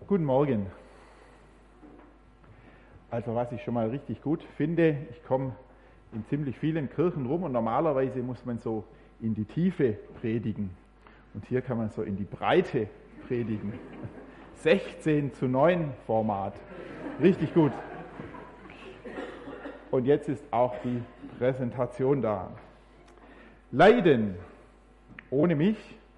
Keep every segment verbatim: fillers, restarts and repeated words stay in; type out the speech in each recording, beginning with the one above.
Guten Morgen. Also was ich schon mal richtig gut finde, ich komme in ziemlich vielen Kirchen rum und normalerweise muss man so in die Tiefe predigen. Und hier kann man so in die Breite predigen. sechzehn zu neun Format. Richtig gut. Und jetzt ist auch die Präsentation da. Leiden ohne mich.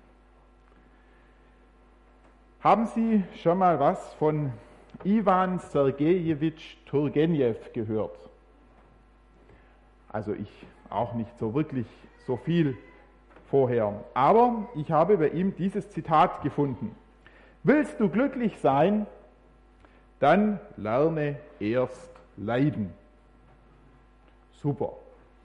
Haben Sie schon mal was von Iwan Sergejewitsch Turgenew gehört? Also ich auch nicht so wirklich so viel vorher. Aber ich habe bei ihm dieses Zitat gefunden. Willst du glücklich sein, dann lerne erst leiden. Super.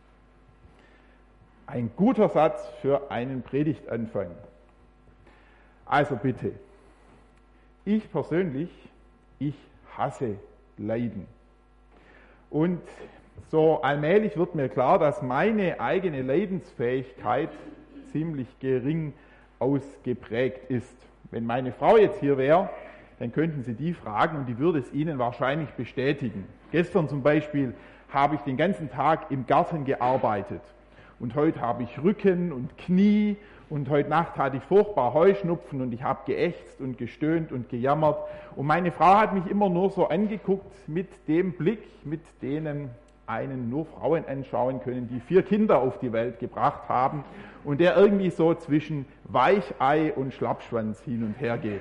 Ein guter Satz für einen Predigtanfang. Also bitte, ich persönlich, ich hasse Leiden. Und so allmählich wird mir klar, dass meine eigene Leidensfähigkeit ziemlich gering ausgeprägt ist. Wenn meine Frau jetzt hier wäre, dann könnten Sie die fragen und die würde es Ihnen wahrscheinlich bestätigen. Gestern zum Beispiel habe ich den ganzen Tag im Garten gearbeitet. Und heute habe ich Rücken und Knie und heute Nacht hatte ich furchtbar Heuschnupfen und ich habe geächzt und gestöhnt und gejammert. Und meine Frau hat mich immer nur so angeguckt mit dem Blick, mit denen einen nur Frauen anschauen können, die vier Kinder auf die Welt gebracht haben und der irgendwie so zwischen Weichei und Schlappschwanz hin und her geht.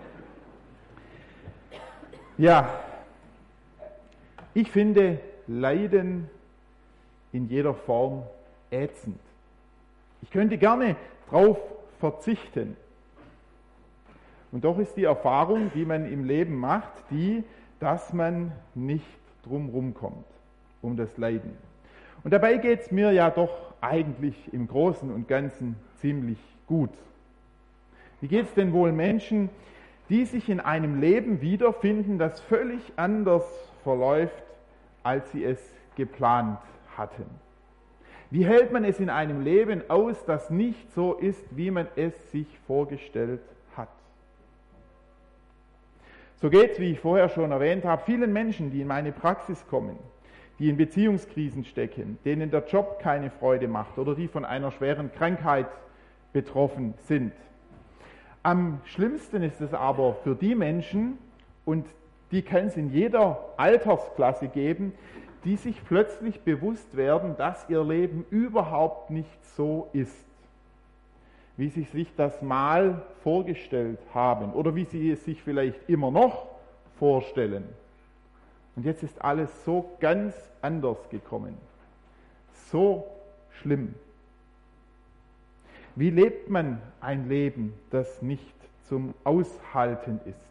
Ja, ich finde Leiden in jeder Form ätzend. Ich könnte gerne darauf verzichten. Und doch ist die Erfahrung, die man im Leben macht, die, dass man nicht drumherum kommt, um das Leiden. Und dabei geht es mir ja doch eigentlich im Großen und Ganzen ziemlich gut. Wie geht es denn wohl Menschen, die sich in einem Leben wiederfinden, das völlig anders verläuft, als sie es geplant hatten? Wie hält man es in einem Leben aus, das nicht so ist, wie man es sich vorgestellt hat? So geht es, wie ich vorher schon erwähnt habe, vielen Menschen, die in meine Praxis kommen, die in Beziehungskrisen stecken, denen der Job keine Freude macht oder die von einer schweren Krankheit betroffen sind. Am schlimmsten ist es aber für die Menschen, und die kann es in jeder Altersklasse geben, die sich plötzlich bewusst werden, dass ihr Leben überhaupt nicht so ist, wie sie sich das mal vorgestellt haben oder wie sie es sich vielleicht immer noch vorstellen. Und jetzt ist alles so ganz anders gekommen. So schlimm. Wie lebt man ein Leben, das nicht zum Aushalten ist?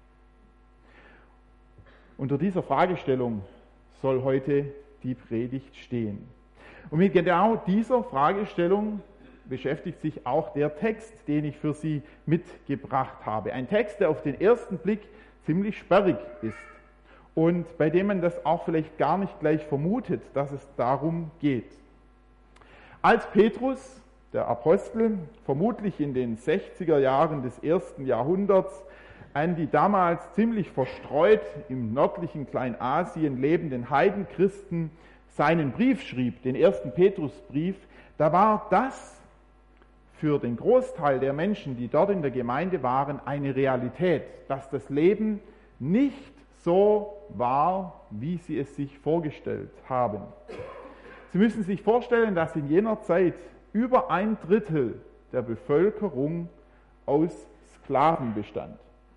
Unter dieser Fragestellung soll heute die Predigt stehen. Und mit genau dieser Fragestellung beschäftigt sich auch der Text, den ich für Sie mitgebracht habe. Ein Text, der auf den ersten Blick ziemlich sperrig ist und bei dem man das auch vielleicht gar nicht gleich vermutet, dass es darum geht. Als Petrus, der Apostel, vermutlich in den sechziger Jahren des ersten Jahrhunderts, an die damals ziemlich verstreut im nördlichen Kleinasien lebenden Heidenchristen seinen Brief schrieb, den ersten Petrusbrief, da war das für den Großteil der Menschen, die dort in der Gemeinde waren, eine Realität, dass das Leben nicht so war, wie sie es sich vorgestellt haben. Sie müssen sich vorstellen, dass in jener Zeit über ein Drittel der Bevölkerung aus Sklaven bestand.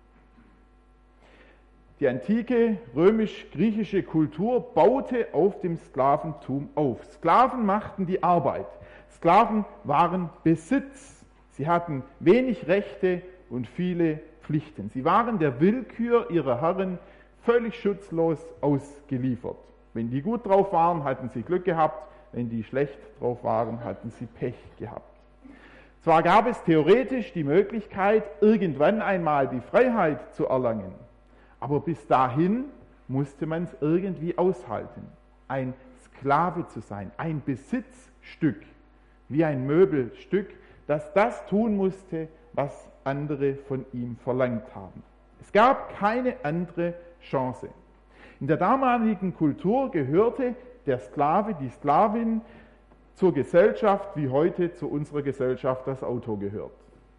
Die antike römisch-griechische Kultur baute auf dem Sklaventum auf. Sklaven machten die Arbeit. Sklaven waren Besitz. Sie hatten wenig Rechte und viele Pflichten. Sie waren der Willkür ihrer Herren völlig schutzlos ausgeliefert. Wenn die gut drauf waren, hatten sie Glück gehabt. Wenn die schlecht drauf waren, hatten sie Pech gehabt. Zwar gab es theoretisch die Möglichkeit, irgendwann einmal die Freiheit zu erlangen. Aber bis dahin musste man es irgendwie aushalten, ein Sklave zu sein, ein Besitzstück, wie ein Möbelstück, das das tun musste, was andere von ihm verlangt haben. Es gab keine andere Chance. In der damaligen Kultur gehörte der Sklave, die Sklavin zur Gesellschaft, wie heute zu unserer Gesellschaft das Auto gehört.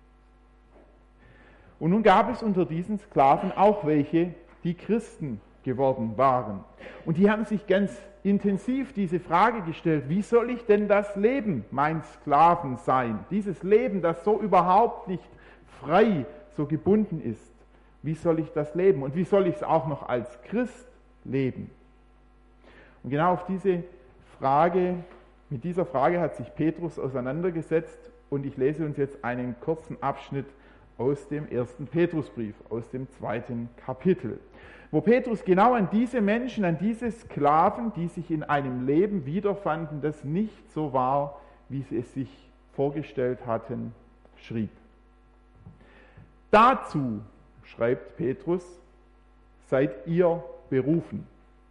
Und nun gab es unter diesen Sklaven auch welche, die Christen geworden waren. Und die haben sich ganz intensiv diese Frage gestellt, wie soll ich denn das Leben, mein Sklaven sein? Dieses Leben, das so überhaupt nicht frei, so gebunden ist. Wie soll ich das leben? Und wie soll ich es auch noch als Christ leben? Und genau auf diese Frage, mit dieser Frage hat sich Petrus auseinandergesetzt und ich lese uns jetzt einen kurzen Abschnitt aus dem ersten Petrusbrief, aus dem zweiten Kapitel, wo Petrus genau an diese Menschen, an diese Sklaven, die sich in einem Leben wiederfanden, das nicht so war, wie sie es sich vorgestellt hatten, schrieb. Dazu, schreibt Petrus, seid ihr berufen.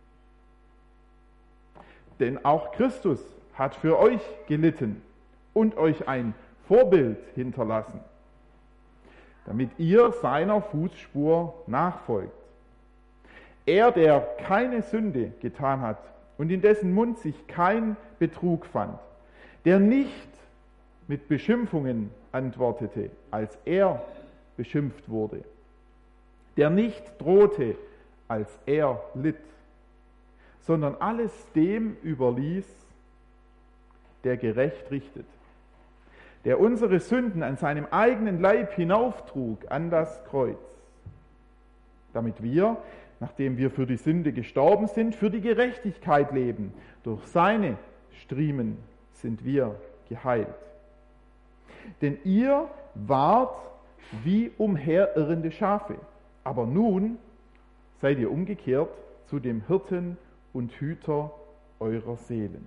Denn auch Christus hat für euch gelitten und euch ein Vorbild hinterlassen, damit ihr seiner Fußspur nachfolgt. Er, der keine Sünde getan hat und in dessen Mund sich kein Betrug fand, der nicht mit Beschimpfungen antwortete, als er beschimpft wurde, der nicht drohte, als er litt, sondern alles dem überließ, der gerecht richtet, der unsere Sünden an seinem eigenen Leib hinauftrug an das Kreuz, damit wir, nachdem wir für die Sünde gestorben sind, für die Gerechtigkeit leben. Durch seine Striemen sind wir geheilt. Denn ihr wart wie umherirrende Schafe, aber nun seid ihr umgekehrt zu dem Hirten und Hüter eurer Seelen.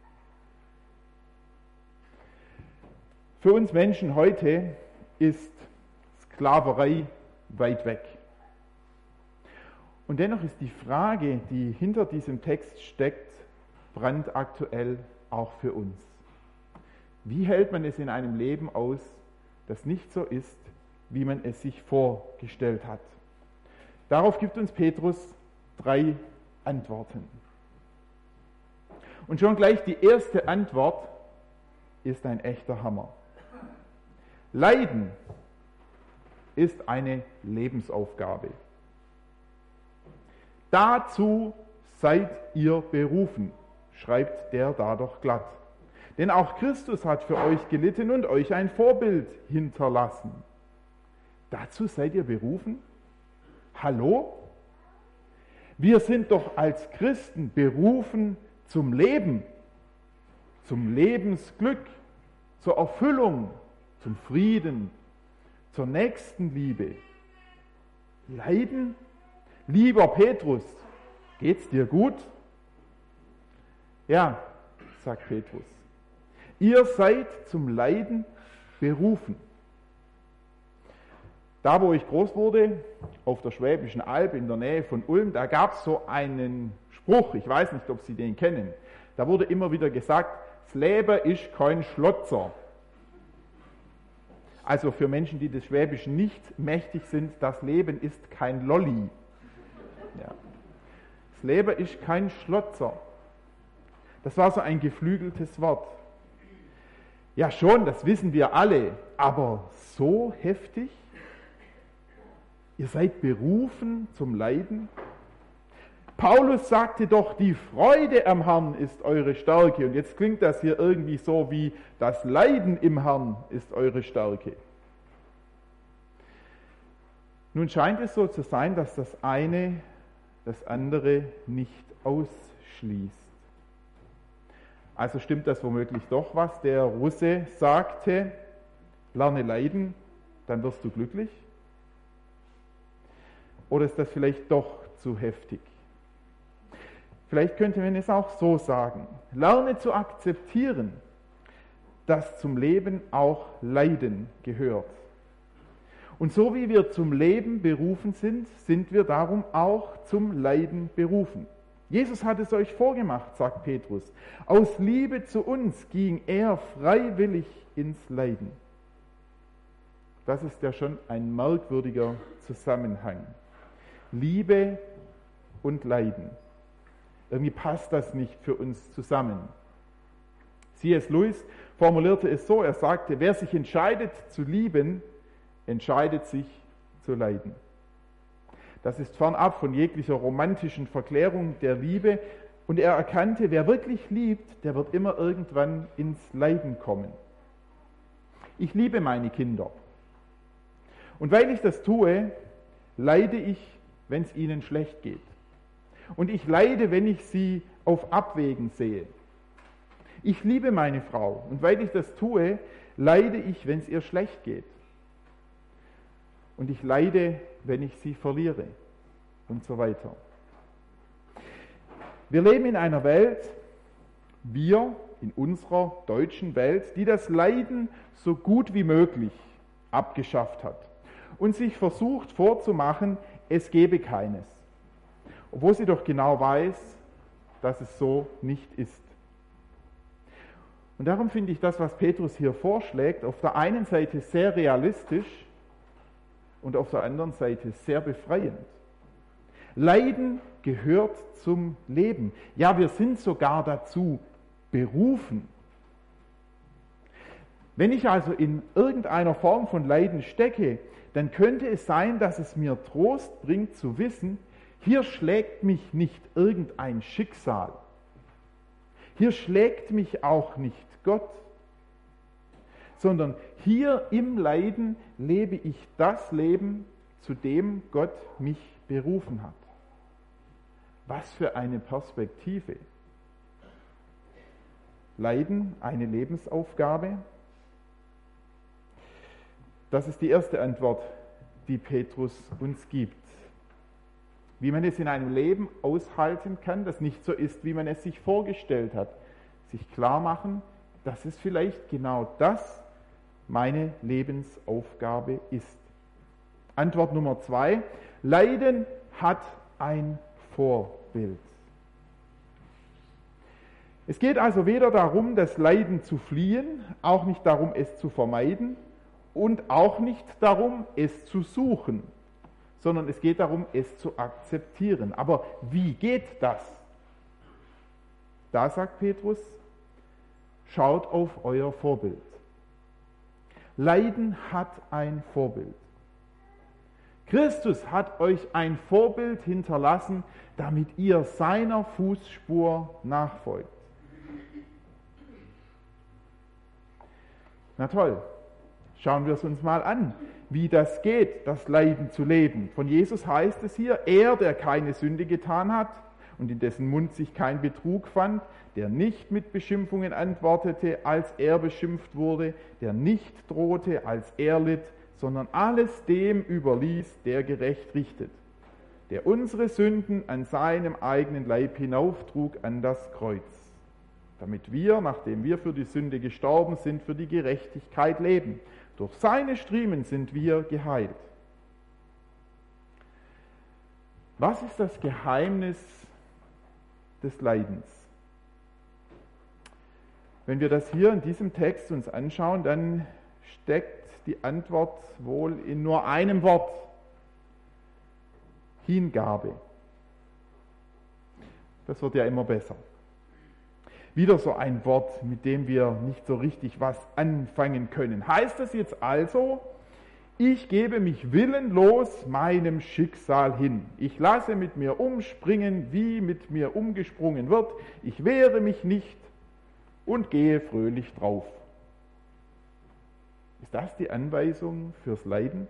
Für uns Menschen heute ist Sklaverei weit weg. Und dennoch ist die Frage, die hinter diesem Text steckt, brandaktuell auch für uns. Wie hält man es in einem Leben aus, das nicht so ist, wie man es sich vorgestellt hat? Darauf gibt uns Petrus drei Antworten. Und schon gleich die erste Antwort ist ein echter Hammer. Leiden ist eine Lebensaufgabe. Dazu seid ihr berufen, schreibt der da doch glatt. Denn auch Christus hat für euch gelitten und euch ein Vorbild hinterlassen. Dazu seid ihr berufen? Hallo? Wir sind doch als Christen berufen zum Leben, zum Lebensglück, zur Erfüllung, zum Frieden, zur Nächstenliebe. Leiden? Lieber Petrus, geht's dir gut? Ja, sagt Petrus. Ihr seid zum Leiden berufen. Da, wo ich groß wurde, auf der Schwäbischen Alb in der Nähe von Ulm, da gab es so einen Spruch, ich weiß nicht, ob Sie den kennen. Da wurde immer wieder gesagt, das Leben ist kein Schlotzer. Also für Menschen, die des Schwäbischen nicht mächtig sind, das Leben ist kein Lolli. Ja. Das Leben ist kein Schlotzer. Das war so ein geflügeltes Wort. Ja schon, das wissen wir alle, aber so heftig? Ihr seid berufen zum Leiden? Paulus sagte doch, die Freude am Herrn ist eure Stärke. Und jetzt klingt das hier irgendwie so wie, das Leiden im Herrn ist eure Stärke. Nun scheint es so zu sein, dass das eine das andere nicht ausschließt. Also stimmt das womöglich doch, was der Russe sagte, lerne leiden, dann wirst du glücklich? Oder ist das vielleicht doch zu heftig? Vielleicht könnte man es auch so sagen. Lerne zu akzeptieren, dass zum Leben auch Leiden gehört. Und so wie wir zum Leben berufen sind, sind wir darum auch zum Leiden berufen. Jesus hat es euch vorgemacht, sagt Petrus. Aus Liebe zu uns ging er freiwillig ins Leiden. das ist ja schon ein merkwürdiger Zusammenhang. Liebe und Leiden. Irgendwie passt das nicht für uns zusammen. C S Lewis formulierte es so, er sagte, wer sich entscheidet zu lieben, entscheidet sich zu leiden. Das ist fernab von jeglicher romantischen Verklärung der Liebe. Und er erkannte, wer wirklich liebt, der wird immer irgendwann ins Leiden kommen. Ich liebe meine Kinder. Und weil ich das tue, leide ich, wenn es ihnen schlecht geht. Und ich leide, wenn ich sie auf Abwägen sehe. Ich liebe meine Frau. Und weil ich das tue, leide ich, wenn es ihr schlecht geht. Und ich leide, wenn ich sie verliere. Und so weiter. Wir leben in einer Welt, wir in unserer deutschen Welt, die das Leiden so gut wie möglich abgeschafft hat und sich versucht vorzumachen, es gebe keines, obwohl sie doch genau weiß, dass es so nicht ist. Und darum finde ich das, was Petrus hier vorschlägt, auf der einen Seite sehr realistisch und auf der anderen Seite sehr befreiend. Leiden gehört zum Leben. Ja, wir sind sogar dazu berufen. Wenn ich also in irgendeiner Form von Leiden stecke, dann könnte es sein, dass es mir Trost bringt zu wissen, hier schlägt mich nicht irgendein Schicksal. Hier schlägt mich auch nicht Gott, sondern hier im Leiden lebe ich das Leben, zu dem Gott mich berufen hat. Was für eine Perspektive. Leiden, eine Lebensaufgabe. Das ist die erste Antwort, die Petrus uns gibt. Wie man es in einem Leben aushalten kann, das nicht so ist, wie man es sich vorgestellt hat. Sich klar machen, dass es vielleicht genau das meine Lebensaufgabe ist. Antwort Nummer zwei. Leiden hat ein Vorbild. Es geht also weder darum, das Leiden zu fliehen, auch nicht darum, es zu vermeiden und auch nicht darum, es zu suchen, sondern es geht darum, es zu akzeptieren. Aber wie geht das? Da sagt Petrus, schaut auf euer Vorbild. Leiden hat ein Vorbild. Christus hat euch ein Vorbild hinterlassen, damit ihr seiner Fußspur nachfolgt. Na toll, schauen wir es uns mal an, wie das geht, das Leiden zu leben. Von Jesus heißt es hier, er, der keine Sünde getan hat und in dessen Mund sich kein Betrug fand, der nicht mit Beschimpfungen antwortete, als er beschimpft wurde, der nicht drohte, als er litt, sondern alles dem überließ, der gerecht richtet, der unsere Sünden an seinem eigenen Leib hinauftrug an das Kreuz, damit wir, nachdem wir für die Sünde gestorben sind, für die Gerechtigkeit leben. Durch seine Striemen sind wir geheilt. Was ist das Geheimnis des Leidens? Wenn wir das hier in diesem Text uns anschauen, dann steckt die Antwort wohl in nur einem Wort: Hingabe. Das wird ja immer besser. Wieder so ein Wort, mit dem wir nicht so richtig was anfangen können. Heißt das jetzt also, ich gebe mich willenlos meinem Schicksal hin. Ich lasse mit mir umspringen, wie mit mir umgesprungen wird. Ich wehre mich nicht und gehe fröhlich drauf. Ist das die Anweisung fürs Leiden?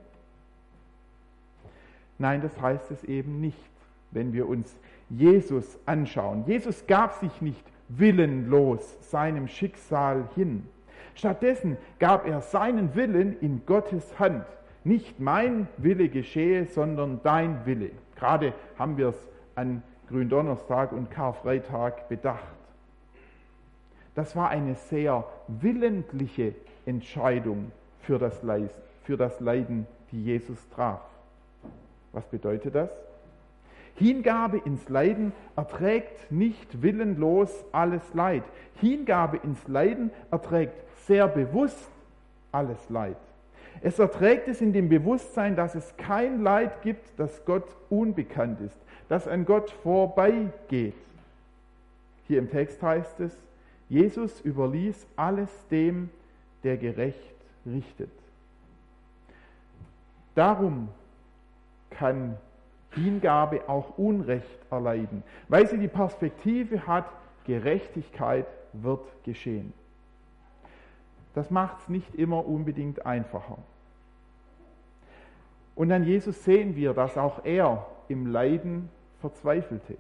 Nein, das heißt es eben nicht, wenn wir uns Jesus anschauen. Jesus gab sich nicht willenlos seinem Schicksal hin. Stattdessen gab er seinen Willen in Gottes Hand. Nicht mein Wille geschehe, sondern dein Wille. Gerade haben wir es an Gründonnerstag und Karfreitag bedacht. Das war eine sehr willentliche Entscheidung für das Leiden, die Jesus traf. Was bedeutet das? Hingabe ins Leiden erträgt nicht willenlos alles Leid. Hingabe ins Leiden erträgt sehr bewusst alles Leid. Es erträgt es in dem Bewusstsein, dass es kein Leid gibt, das Gott unbekannt ist, das an Gott vorbeigeht. Hier im Text heißt es, Jesus überließ alles dem, der gerecht richtet. Darum kann Hingabe auch Unrecht erleiden, weil sie die Perspektive hat, Gerechtigkeit wird geschehen. Das macht es nicht immer unbedingt einfacher. Und an Jesus sehen wir, dass auch er im Leiden verzweifelte.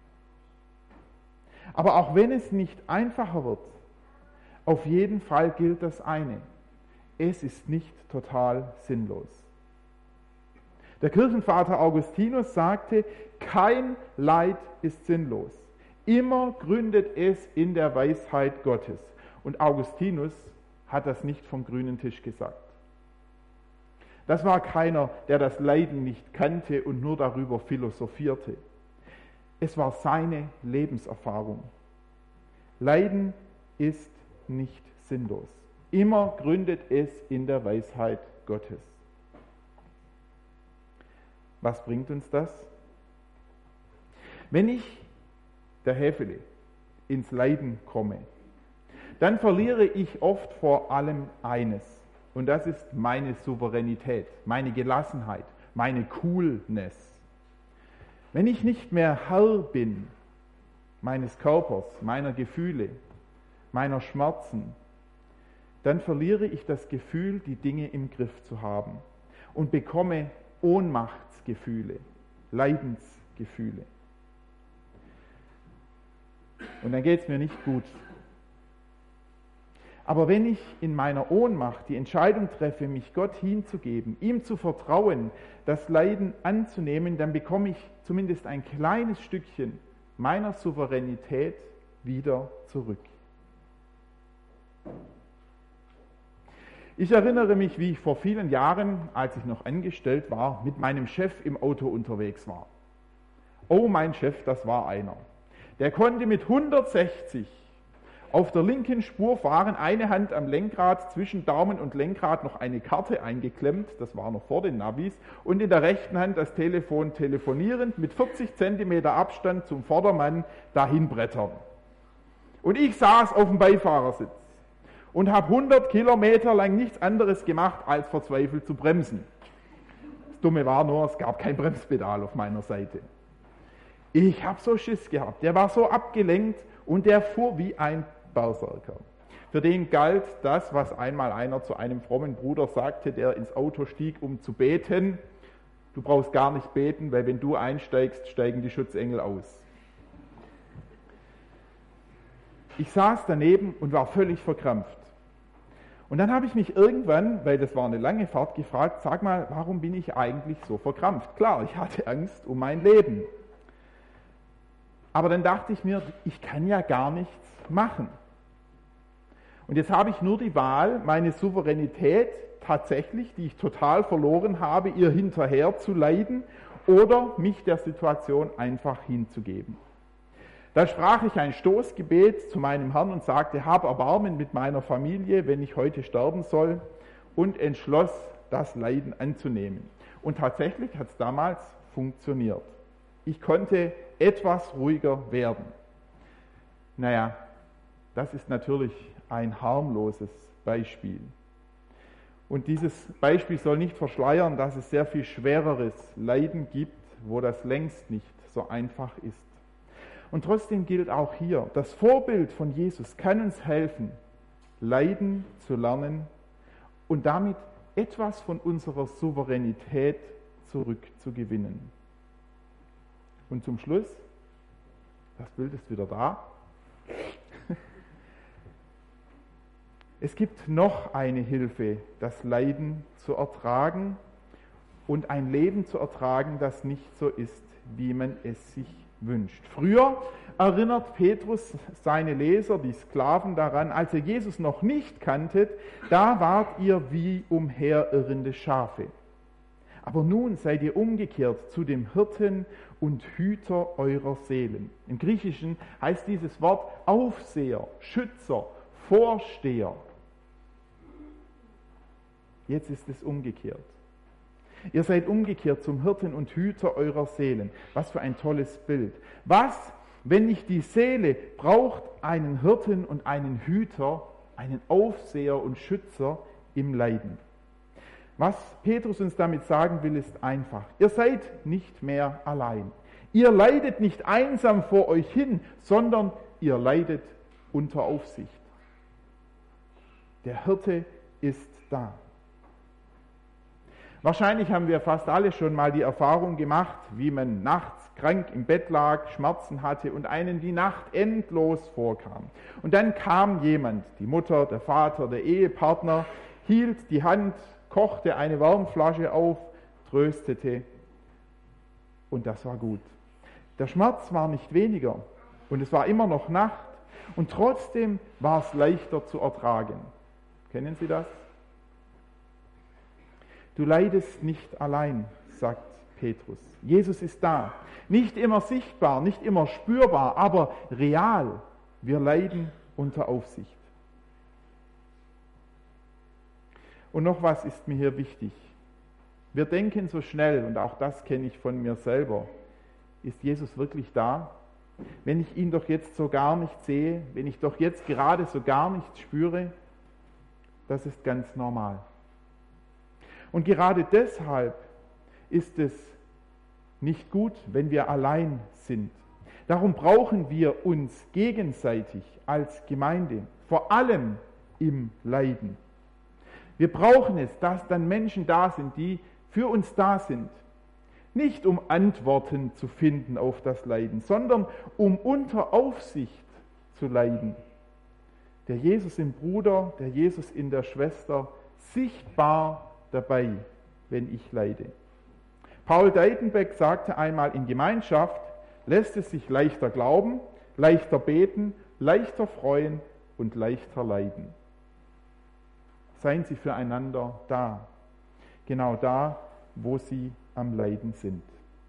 Aber auch wenn es nicht einfacher wird, auf jeden Fall gilt das eine: Es ist nicht total sinnlos. Der Kirchenvater Augustinus sagte, kein Leid ist sinnlos. Immer gründet es in der Weisheit Gottes. Und Augustinus hat das nicht vom grünen Tisch gesagt. Das war keiner, der das Leiden nicht kannte und nur darüber philosophierte. Es war seine Lebenserfahrung. Leiden ist nicht sinnlos. Immer gründet es in der Weisheit Gottes. Was bringt uns das? Wenn ich, der Häfele, ins Leiden komme, dann verliere ich oft vor allem eines. Und das ist meine Souveränität, meine Gelassenheit, meine Coolness. Wenn ich nicht mehr Herr bin meines Körpers, meiner Gefühle, meiner Schmerzen, dann verliere ich das Gefühl, die Dinge im Griff zu haben und bekomme Ohnmachtsgefühle, Leidensgefühle. Und dann geht es mir nicht gut. Aber wenn ich in meiner Ohnmacht die Entscheidung treffe, mich Gott hinzugeben, ihm zu vertrauen, das Leiden anzunehmen, dann bekomme ich zumindest ein kleines Stückchen meiner Souveränität wieder zurück. Ich erinnere mich, wie ich vor vielen Jahren, als ich noch angestellt war, mit meinem Chef im Auto unterwegs war. Oh, mein Chef, das war einer. Der konnte mit hundertsechzig auf der linken Spur fahren, eine Hand am Lenkrad, zwischen Daumen und Lenkrad noch eine Karte eingeklemmt, das war noch vor den Navis, und in der rechten Hand das Telefon telefonierend, mit vierzig Zentimeter Abstand zum Vordermann dahin brettern. Und ich saß auf dem Beifahrersitz und habe hundert Kilometer lang nichts anderes gemacht, als verzweifelt zu bremsen. Das Dumme war nur, es gab kein Bremspedal auf meiner Seite. Ich habe so Schiss gehabt, der war so abgelenkt und der fuhr wie ein Berserker. Für den galt das, was einmal einer zu einem frommen Bruder sagte, der ins Auto stieg, um zu beten: Du brauchst gar nicht beten, weil wenn du einsteigst, steigen die Schutzengel aus. Ich saß daneben und war völlig verkrampft. Und dann habe ich mich irgendwann, weil das war eine lange Fahrt, gefragt, sag mal, warum bin ich eigentlich so verkrampft? Klar, ich hatte Angst um mein Leben. Aber dann dachte ich mir, ich kann ja gar nichts machen. Und jetzt habe ich nur die Wahl, meine Souveränität tatsächlich, die ich total verloren habe, ihr hinterher zu leiden oder mich der Situation einfach hinzugeben. Da sprach ich ein Stoßgebet zu meinem Herrn und sagte, hab Erbarmen mit meiner Familie, wenn ich heute sterben soll, und entschloss, das Leiden anzunehmen. Und tatsächlich hat es damals funktioniert. Ich konnte etwas ruhiger werden. Naja, das ist natürlich ein harmloses Beispiel. Und dieses Beispiel soll nicht verschleiern, dass es sehr viel schwereres Leiden gibt, wo das längst nicht so einfach ist. Und trotzdem gilt auch hier, das Vorbild von Jesus kann uns helfen, Leiden zu lernen und damit etwas von unserer Souveränität zurückzugewinnen. Und zum Schluss, das Bild ist wieder da, es gibt noch eine Hilfe, das Leiden zu ertragen und ein Leben zu ertragen, das nicht so ist, wie man es sich wünscht. Früher erinnert Petrus seine Leser, die Sklaven, daran, als ihr Jesus noch nicht kanntet, da wart ihr wie umherirrende Schafe. Aber nun seid ihr umgekehrt zu dem Hirten und Hüter eurer Seelen. Im Griechischen heißt dieses Wort Aufseher, Schützer, Vorsteher. Jetzt ist es umgekehrt. Ihr seid umgekehrt zum Hirten und Hüter eurer Seelen. Was für ein tolles Bild. Was, wenn nicht die Seele braucht einen Hirten und einen Hüter, einen Aufseher und Schützer im Leiden? Was Petrus uns damit sagen will, ist einfach. Ihr seid nicht mehr allein. Ihr leidet nicht einsam vor euch hin, sondern ihr leidet unter Aufsicht. Der Hirte ist da. Wahrscheinlich haben wir fast alle schon mal die Erfahrung gemacht, wie man nachts krank im Bett lag, Schmerzen hatte und einem die Nacht endlos vorkam. Und dann kam jemand, die Mutter, der Vater, der Ehepartner, hielt die Hand, kochte eine Wärmflasche auf, tröstete und das war gut. Der Schmerz war nicht weniger und es war immer noch Nacht und trotzdem war es leichter zu ertragen. Kennen Sie das? Du leidest nicht allein, sagt Petrus. Jesus ist da. Nicht immer sichtbar, nicht immer spürbar, aber real. Wir leiden unter Aufsicht. Und noch was ist mir hier wichtig. Wir denken so schnell, und auch das kenne ich von mir selber, ist Jesus wirklich da? Wenn ich ihn doch jetzt so gar nicht sehe, wenn ich doch jetzt gerade so gar nichts spüre, das ist ganz normal. Und gerade deshalb ist es nicht gut, wenn wir allein sind. Darum brauchen wir uns gegenseitig als Gemeinde, vor allem im Leiden. Wir brauchen es, dass dann Menschen da sind, die für uns da sind. Nicht um Antworten zu finden auf das Leiden, sondern um unter Aufsicht zu leiden. Der Jesus im Bruder, der Jesus in der Schwester, sichtbar dabei, wenn ich leide. Paul Deitenbeck sagte einmal, in Gemeinschaft lässt es sich leichter glauben, leichter beten, leichter freuen und leichter leiden. Seien Sie füreinander da, genau da, wo Sie am Leiden sind.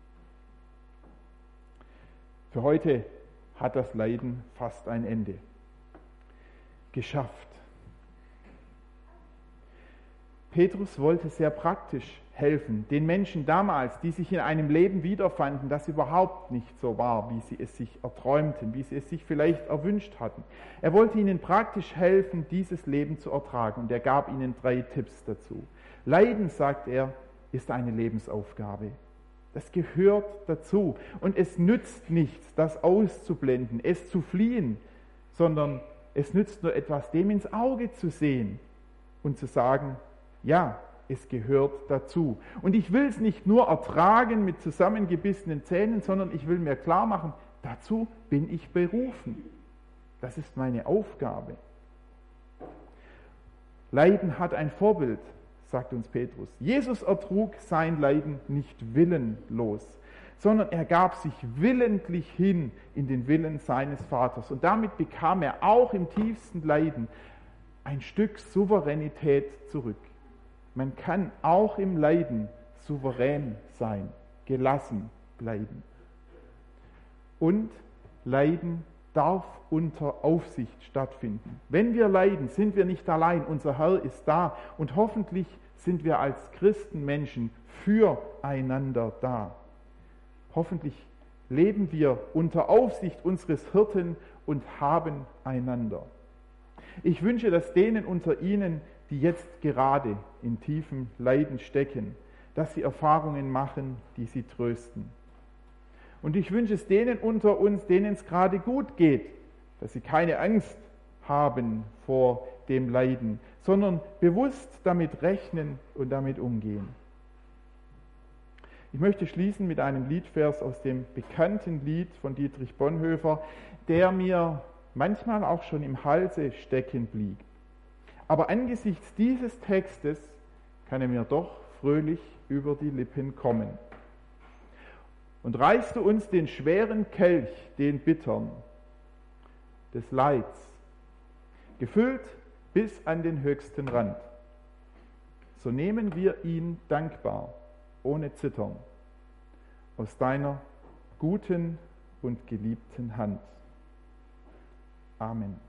Für heute hat das Leiden fast ein Ende. Geschafft. Petrus wollte sehr praktisch helfen, den Menschen damals, die sich in einem Leben wiederfanden, das überhaupt nicht so war, wie sie es sich erträumten, wie sie es sich vielleicht erwünscht hatten. Er wollte ihnen praktisch helfen, dieses Leben zu ertragen, und er gab ihnen drei Tipps dazu. Leiden, sagt er, ist eine Lebensaufgabe. Das gehört dazu. Und es nützt nichts, das auszublenden, es zu fliehen, sondern es nützt nur etwas, dem ins Auge zu sehen und zu sagen, ja, es gehört dazu. Und ich will es nicht nur ertragen mit zusammengebissenen Zähnen, sondern ich will mir klar machen, dazu bin ich berufen. Das ist meine Aufgabe. Leiden hat ein Vorbild, sagt uns Petrus. Jesus ertrug sein Leiden nicht willenlos, sondern er gab sich willentlich hin in den Willen seines Vaters. Und damit bekam er auch im tiefsten Leiden ein Stück Souveränität zurück. Man kann auch im Leiden souverän sein, gelassen bleiben. Und Leiden darf unter Aufsicht stattfinden. Wenn wir leiden, sind wir nicht allein, unser Herr ist da und hoffentlich sind wir als Christenmenschen füreinander da. Hoffentlich leben wir unter Aufsicht unseres Hirten und haben einander. Ich wünsche, dass denen unter Ihnen, die jetzt gerade in tiefem Leiden stecken, dass sie Erfahrungen machen, die sie trösten. Und ich wünsche es denen unter uns, denen es gerade gut geht, dass sie keine Angst haben vor dem Leiden, sondern bewusst damit rechnen und damit umgehen. Ich möchte schließen mit einem Liedvers aus dem bekannten Lied von Dietrich Bonhoeffer, der mir manchmal auch schon im Halse stecken blieb. Aber angesichts dieses Textes kann er mir doch fröhlich über die Lippen kommen. Und reichst du uns den schweren Kelch, den bittern, des Leids, gefüllt bis an den höchsten Rand, so nehmen wir ihn dankbar, ohne Zittern, aus deiner guten und geliebten Hand. Amen.